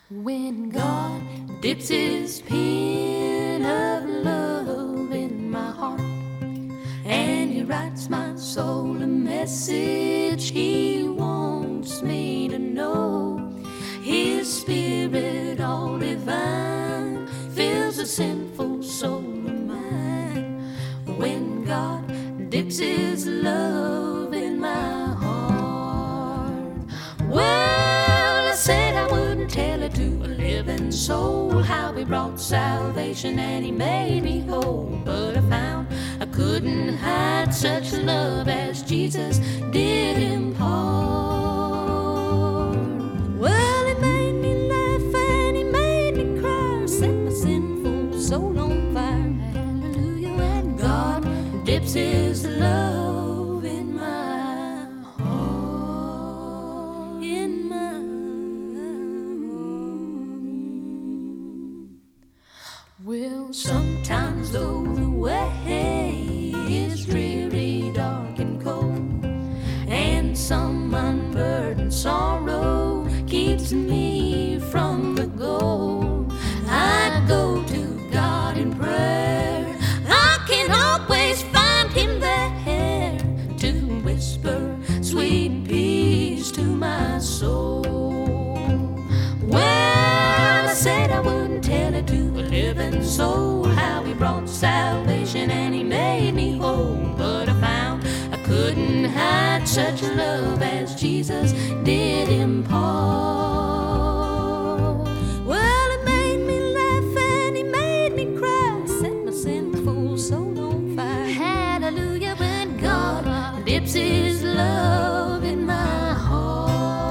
When God dips his pen of love in my heart, and he writes my soul a message he wants me to know, his spirit all divine fills a sinful soul of mine. When God dips his love in my heart, well, I said I wouldn't tell it to a living soul how he brought salvation and he made me whole, but I found I couldn't hide such love as Jesus did impart. Well, he made me laugh and he made me cry, set my sinful soul on fire. Hallelujah. When God dips his love in my heart, in my well, sometimes though the way is dreary, dark and cold, and some unburdened sorrow keeps me from the goal, I go to God in prayer. I can always find him there to whisper sweet peace to my soul. Well, I said I wouldn't tell it to a living soul how he brought salvation and he made me whole, but I found I couldn't hide such love as Jesus did impart. Well, he made me laugh and he made me cry, set my sinful soul on fire. Hallelujah. When God dips his love in my heart.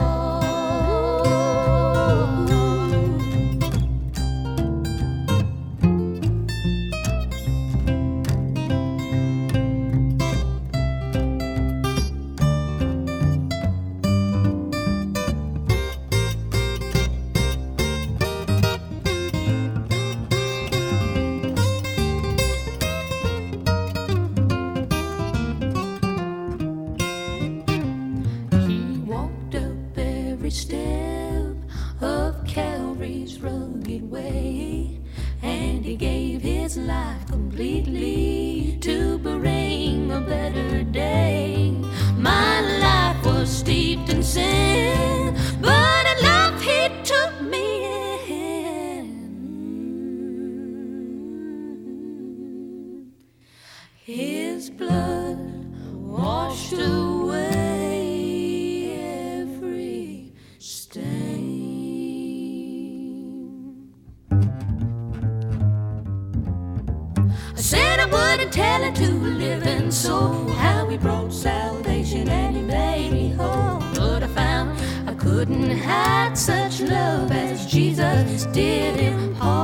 Step of Calvary's rugged way, and he gave his life completely to bring a better day. My life was steeped in sin, but in love he took me in. His blood washed away I said I wouldn't tell it to a living soul how he brought salvation and he made me whole, but I found I couldn't hide such love as Jesus did impart.